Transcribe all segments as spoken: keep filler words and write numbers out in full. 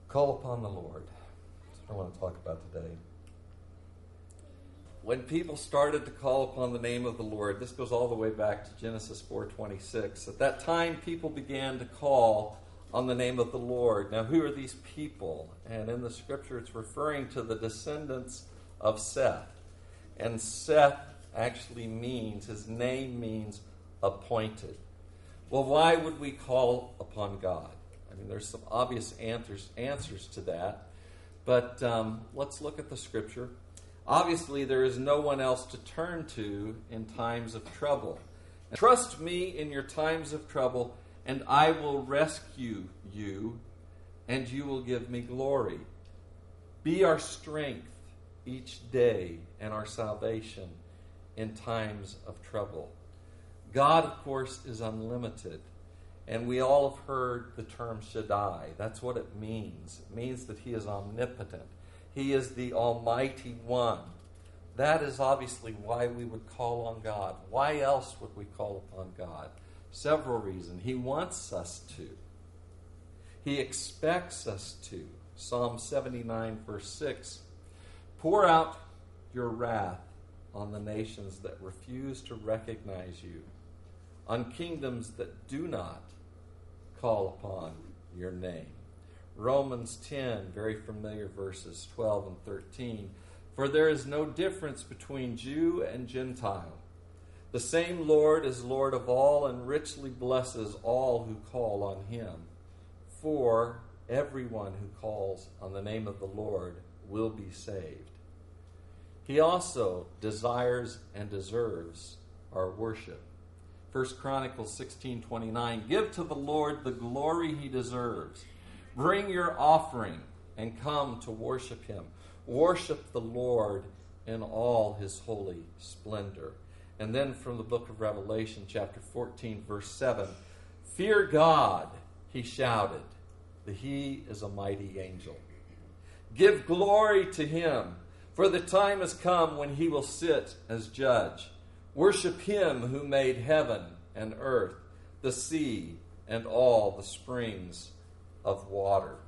Call upon the Lord. That's what I want to talk about today. When people started to call upon the name of the Lord, this goes all the way back to Genesis four twenty-six. At that time, people began to call on the name of the Lord. Now, who are these people? And in the scripture, it's referring to the descendants of Seth. And Seth actually means, his name means appointed. Well, why would we call upon God? I mean, there's some obvious answers, answers to that. But um, let's look at the scripture. Obviously, there is no one else to turn to in times of trouble. Trust me in your times of trouble, and I will rescue you, and you will give me glory. Be our strength each day and our salvation in times of trouble. God, of course, is unlimited, and we all have heard the term Shaddai. That's what it means. It means that he is omnipotent. He is the Almighty One. That is obviously why we would call on God. Why else would we call upon God? Several reasons. He wants us to. He expects us to. Psalm seventy-nine, verse six. Pour out your wrath on the nations that refuse to recognize you, on kingdoms that do not call upon your name. Romans ten, very familiar verses twelve and thirteen. For there is no difference between Jew and Gentile. The same Lord is Lord of all and richly blesses all who call on him. For everyone who calls on the name of the Lord will be saved. He also desires and deserves our worship. First Chronicles sixteen twenty-nine. Give to the Lord the glory he deserves. Bring your offering and come to worship him. Worship the Lord in all his holy splendor. And then from the book of Revelation, chapter fourteen, verse seven. Fear God, he shouted, that he is a mighty angel. Give glory to him, for the time has come when he will sit as judge. Worship him who made heaven and earth, the sea, and all the springs of water.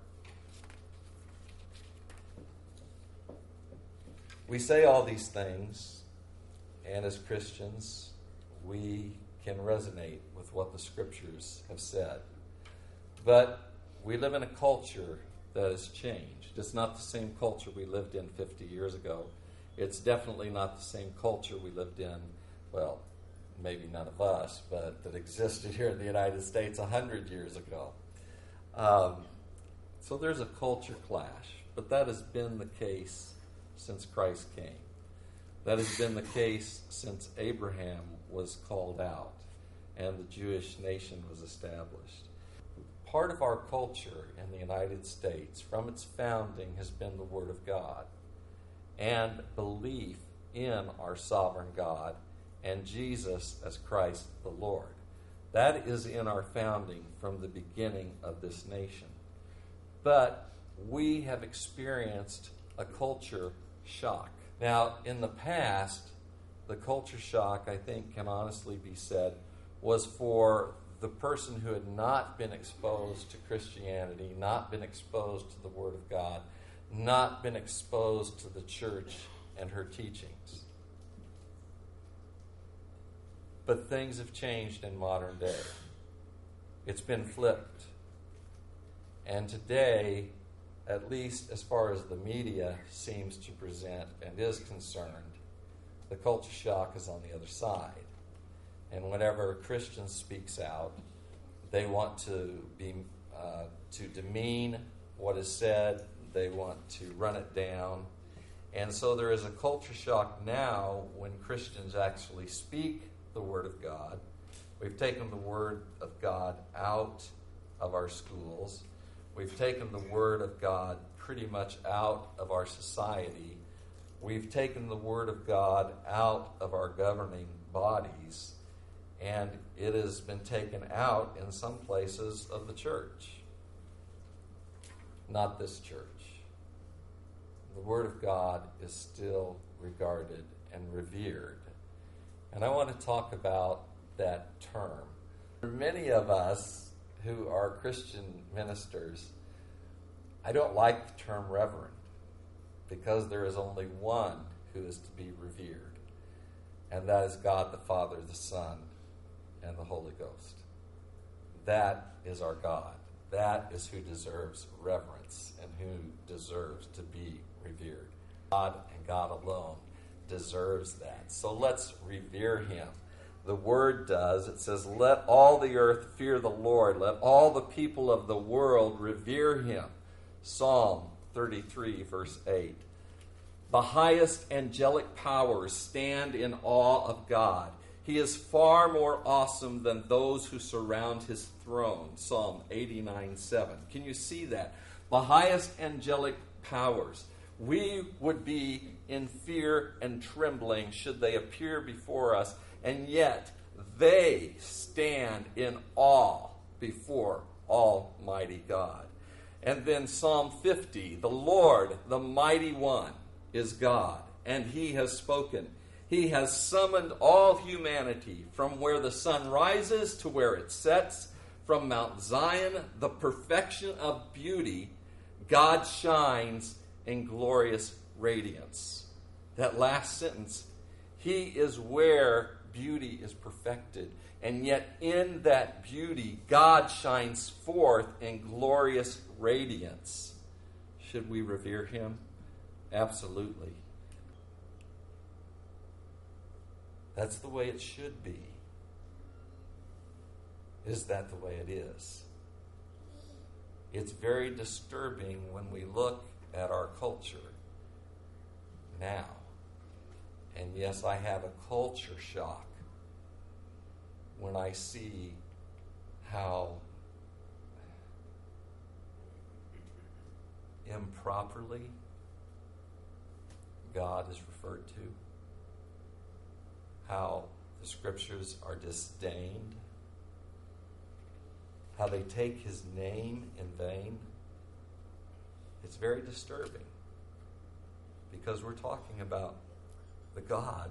We say all these things, and as Christians, we can resonate with what the scriptures have said. But we live in a culture that has changed. It's not the same culture we lived in fifty years ago. It's definitely not the same culture we lived in, well, maybe none of us, but that existed here in the United States one hundred years ago. Um, so there's a culture clash, but that has been the case since Christ came. That has been the case since Abraham was called out and the Jewish nation was established. Part of our culture in the United States, from its founding, has been the Word of God and belief in our sovereign God and Jesus as Christ the Lord. That is in our founding from the beginning of this nation. But we have experienced a culture shock. Now, in the past, the culture shock, I think, can honestly be said, was for the person who had not been exposed to Christianity, not been exposed to the Word of God, not been exposed to the church and her teachings. But things have changed in modern day. It's been flipped. And today, at least as far as the media seems to present and is concerned, the culture shock is on the other side. And whenever a Christian speaks out, they want to be uh, to demean what is said. They want to run it down. And so there is a culture shock now when Christians actually speak the Word of God. We've taken the Word of God out of our schools. We've taken the Word of God pretty much out of our society. We've taken the Word of God out of our governing bodies, and it has been taken out in some places of the church. Not this church. The Word of God is still regarded and revered. And I want to talk about that term. For many of us who are Christian ministers, I don't like the term reverend because there is only one who is to be revered, and that is God the Father, the Son, and the Holy Ghost. That is our God. That is who deserves reverence and who deserves to be revered. God and God alone deserves that. So let's revere him. The word does. It says, let all the earth fear the Lord. Let all the people of the world revere him. Psalm thirty-three, verse eight. The highest angelic powers stand in awe of God. He is far more awesome than those who surround his throne. Psalm eighty-nine, seven. Can you see that? The highest angelic powers. We would be in fear and trembling should they appear before us, and yet they stand in awe before Almighty God. And then Psalm fifty, the Lord, the mighty one, is God, and he has spoken. He has summoned all humanity from where the sun rises to where it sets, from Mount Zion, the perfection of beauty. God shines in glorious radiance. That last sentence, he is where beauty is perfected. And yet in that beauty, God shines forth in glorious radiance. Should we revere him? Absolutely. That's the way it should be. Is that the way it is? It's very disturbing when we look at our culture now. And yes, I have a culture shock when I see how improperly God is referred to, how the scriptures are disdained, how they take his name in vain. It's very disturbing because we're talking about the God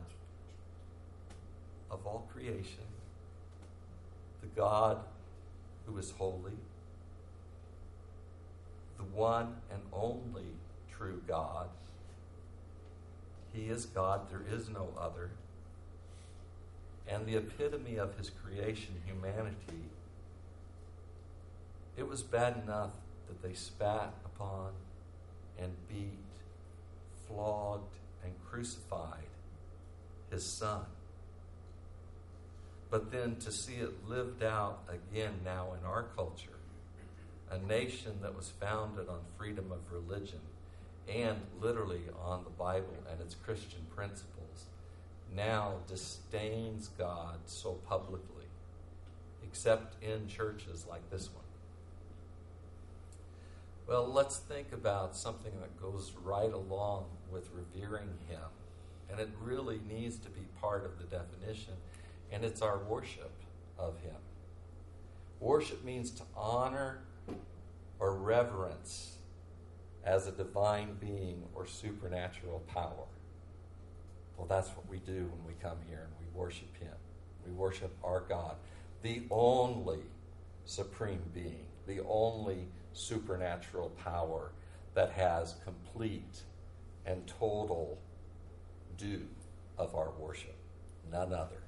of all creation, the God who is holy, the one and only true God. He is God, there is no other. And the epitome of his creation, humanity, it was bad enough that they spat upon and beat, flogged, and crucified his son. But then to see it lived out again now in our culture, a nation that was founded on freedom of religion and literally on the Bible and its Christian principles, now disdains God so publicly, except in churches like this one. Well, let's think about something that goes right along with revering him, and it really needs to be part of the definition, and it's our worship of him. Worship means to honor or reverence as a divine being or supernatural power. Well, that's what we do when we come here and we worship him. We worship our God, the only supreme being, the only supernatural power that has complete and total due of our worship, none other.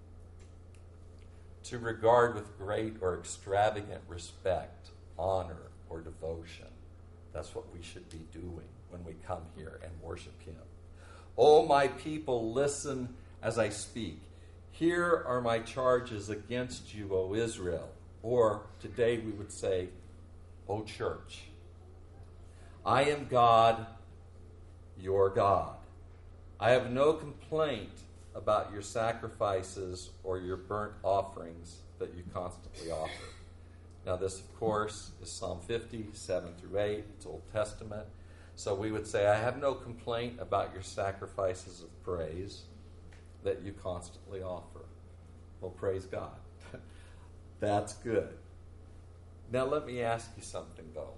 To regard with great or extravagant respect, honor, or devotion. That's what we should be doing when we come here and worship him. O my people, listen as I speak. Here are my charges against you, O Israel. Or today we would say, O church. I am God, your God. I have no complaint about your sacrifices or your burnt offerings that you constantly offer. Now this, of course, is Psalm fifty, seven through eight. It's Old Testament. So we would say, I have no complaint about your sacrifices of praise that you constantly offer. Well, praise God. That's good. Now let me ask you something, though.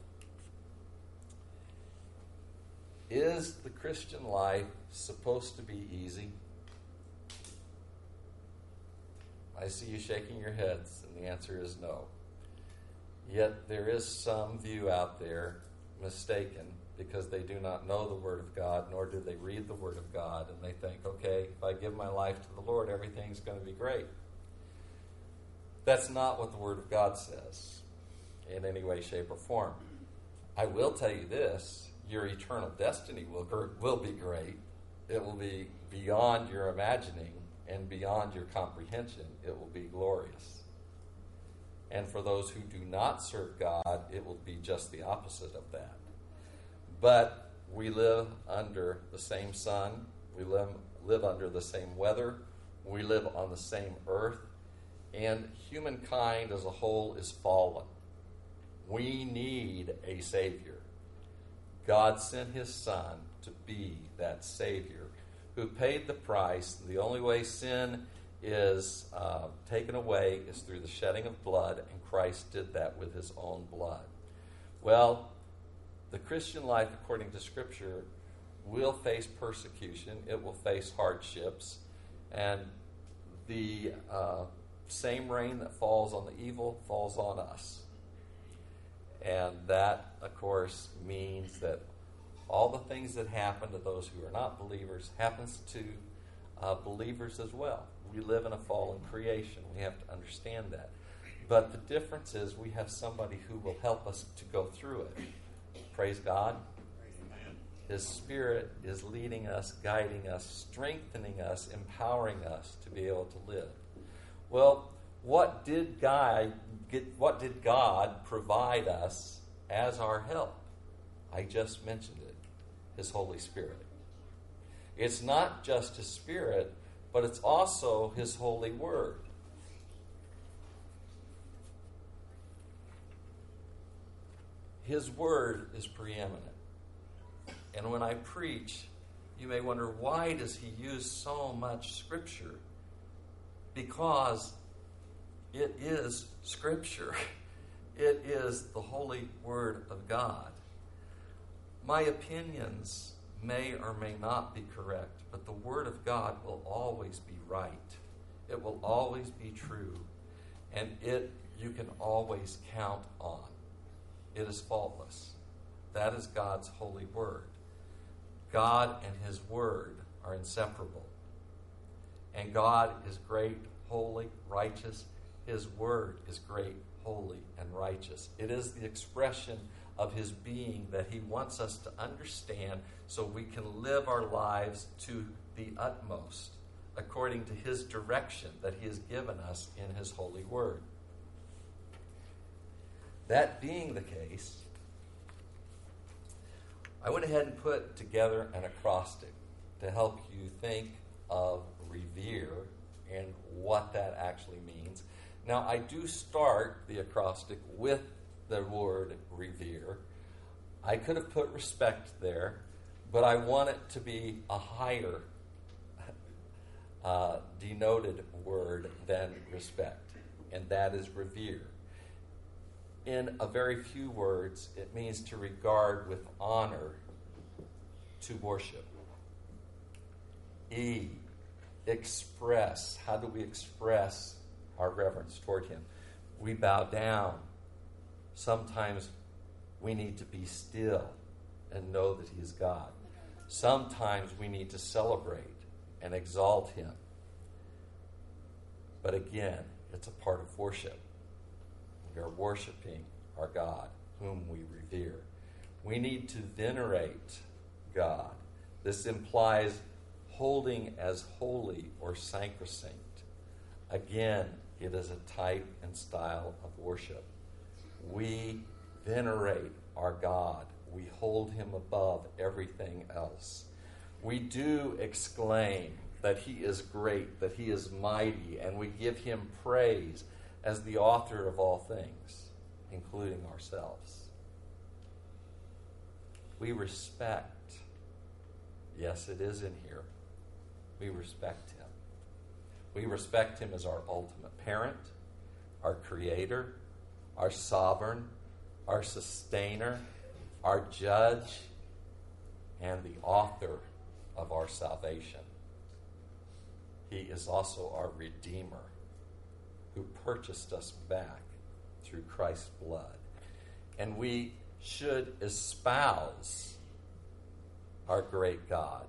Is the Christian life supposed to be easy? I see you shaking your heads, and the answer is no. Yet there is some view out there mistaken because they do not know the Word of God, nor do they read the Word of God, and they think, okay, if I give my life to the Lord, everything's going to be great. That's not what the Word of God says in any way, shape, or form. I will tell you this, your eternal destiny will, will be great. It will be beyond your imagining and beyond your comprehension. It will be glorious. And for those who do not serve God, it will be just the opposite of that. But we live under the same sun. We live, live under the same weather. We live on the same earth. And humankind as a whole is fallen. We need a Savior. God sent His Son to be that Savior who paid the price. The only way sin is uh, taken away is through the shedding of blood, and Christ did that with His own blood. Well, the Christian life, according to Scripture, will face persecution. It will face hardships. And the uh, same rain that falls on the evil falls on us. And that, of course, means that all the things that happen to those who are not believers happens to uh, believers as well. We live in a fallen creation. We have to understand that. But the difference is we have somebody who will help us to go through it. Praise God. His Spirit is leading us, guiding us, strengthening us, empowering us to be able to live. Well, what did God, what did God provide us as our help? I just mentioned it, His Holy Spirit. It's not just His Spirit, but it's also His holy Word. His Word is preeminent. And when I preach, you may wonder, why does He use so much Scripture? Because it is Scripture. It is the holy Word of God. My opinions may or may not be correct, but the Word of God will always be right. It will always be true. And it you can always count on. It is faultless. That is God's holy Word. God and His Word are inseparable. And God is great, holy, righteous. His Word is great, holy, and righteous. It is the expression of His being that He wants us to understand so we can live our lives to the utmost according to His direction that He has given us in His holy Word. That being the case, I went ahead and put together an acrostic to help you think of revere and what that actually means. Now, I do start the acrostic with the word revere. I could have put respect there, but I want it to be a higher uh, denoted word than respect, and that is revere. In a very few words, it means to regard with honor, to worship. E, express. How do we express our reverence toward Him? We bow down. Sometimes we need to be still and know that He is God. Sometimes we need to celebrate and exalt Him. But again, it's a part of worship. We are worshiping our God, whom we revere. We need to venerate God. This implies holding as holy or sacrosanct. Again, it is a type and style of worship. We venerate our God. We hold Him above everything else. We do exclaim that He is great, that He is mighty, and we give Him praise as the author of all things, including ourselves. We respect. Yes, it is in here. We respect Him. We respect Him as our ultimate parent, our creator, our sovereign, our sustainer, our judge, and the author of our salvation. He is also our Redeemer, who purchased us back through Christ's blood. And we should espouse our great God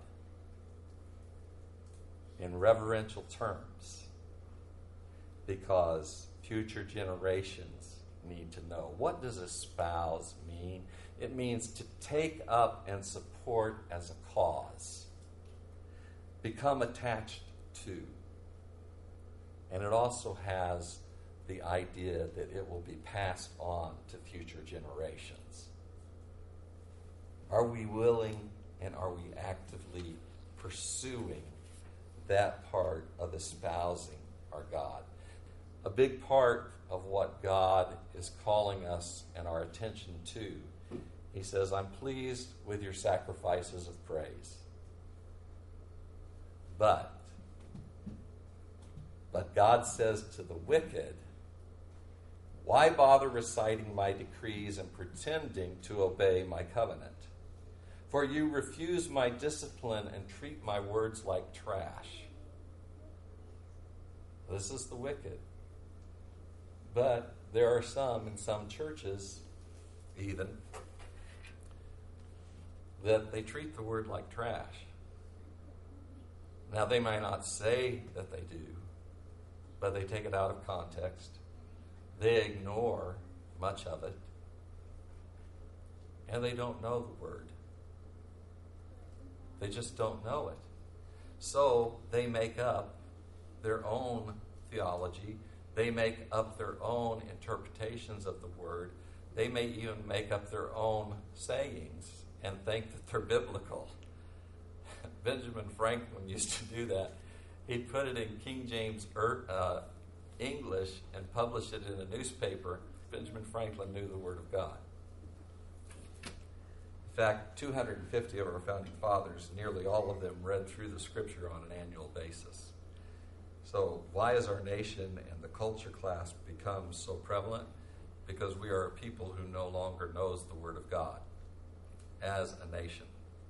in reverential terms, because future generations need to know. What does espouse mean? It means to take up and support as a cause, become attached to. And it also has the idea that it will be passed on to future generations. Are we willing and are we actively pursuing that part of espousing our God? A big part of what God is calling us and our attention to, he says, I'm pleased with your sacrifices of praise. But, but God says to the wicked, why bother reciting my decrees and pretending to obey my covenant? For you refuse my discipline and treat my words like trash. This is the wicked. But there are some in some churches, even, that they treat the word like trash. Now, they might not say that they do, but they take it out of context. They ignore much of it, and they don't know the word. They just don't know it. So they make up their own theology. They make up their own interpretations of the word. They may even make up their own sayings and think that they're biblical. Benjamin Franklin used to do that. He'd put it in King James uh, English and publish it in a newspaper. Benjamin Franklin knew the Word of God. In fact, two hundred fifty of our founding fathers, nearly all of them read through the Scripture on an annual basis. So why has our nation and the culture class become so prevalent? Because we are a people who no longer knows the Word of God as a nation.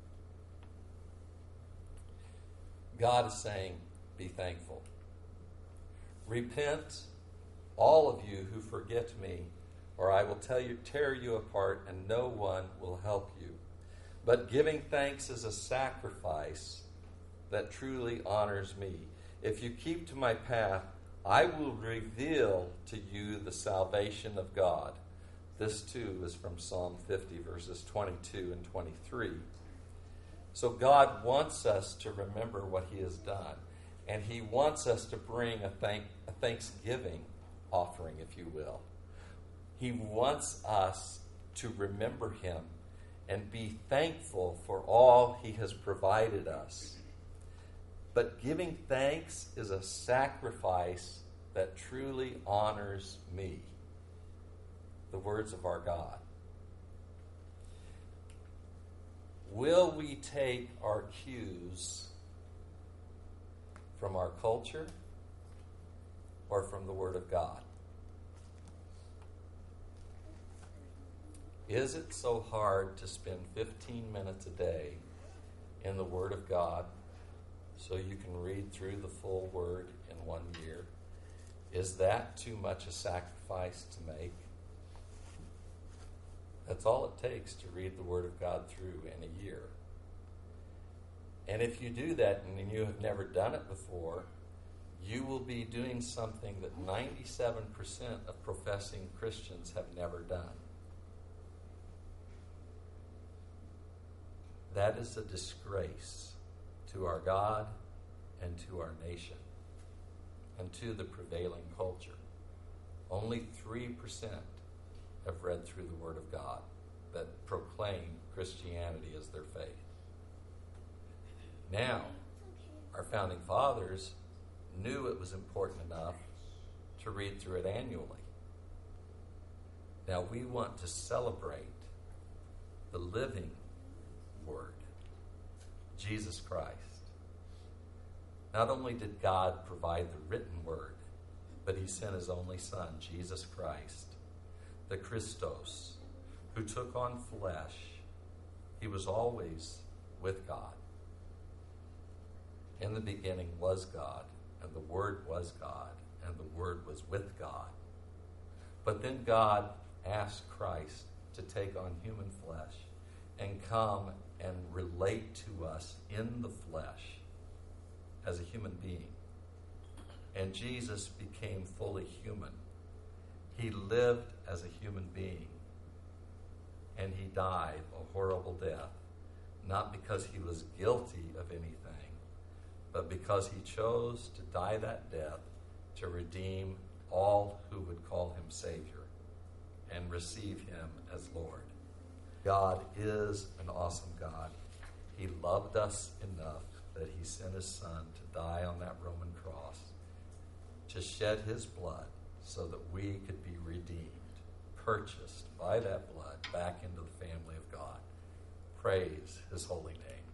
God is saying, be thankful. Repent, all of you who forget me, or I will tell you, tear you apart, and no one will help you. But giving thanks is a sacrifice that truly honors me. If you keep to my path, I will reveal to you the salvation of God. This too is from Psalm fifty, verses twenty-two and twenty-three. So God wants us to remember what he has done. And he wants us to bring a, thank, a thanksgiving offering, if you will. He wants us to remember him and be thankful for all he has provided us. But giving thanks is a sacrifice that truly honors me. The words of our God. Will we take our cues from our culture or from the Word of God? Is it so hard to spend fifteen minutes a day in the Word of God so you can read through the full Word in one year? Is that too much a sacrifice to make? That's all it takes to read the Word of God through in a year. And if you do that and you have never done it before, you will be doing something that ninety-seven percent of professing Christians have never done. That is a disgrace to our God and to our nation and to the prevailing culture. Only three percent have read through the Word of God that proclaim Christianity as their faith. Now, our founding fathers knew it was important enough to read through it annually. Now we want to celebrate the living Word, Jesus Christ. Not only did God provide the written Word, but he sent his only Son, Jesus Christ, the Christos, who took on flesh. He was always with God. In the beginning was God, and the Word was God, and the Word was with God. But then God asked Christ to to take on human flesh and come and relate to us in the flesh as a human being. And Jesus became fully human. He lived as a human being. And he died a horrible death, not because he was guilty of anything, but because he chose to die that death to redeem all who would call him Savior and receive him as Lord. God is an awesome God. He loved us enough that he sent his Son to die on that Roman cross, to shed his blood so that we could be redeemed, purchased by that blood back into the family of God. Praise his holy name.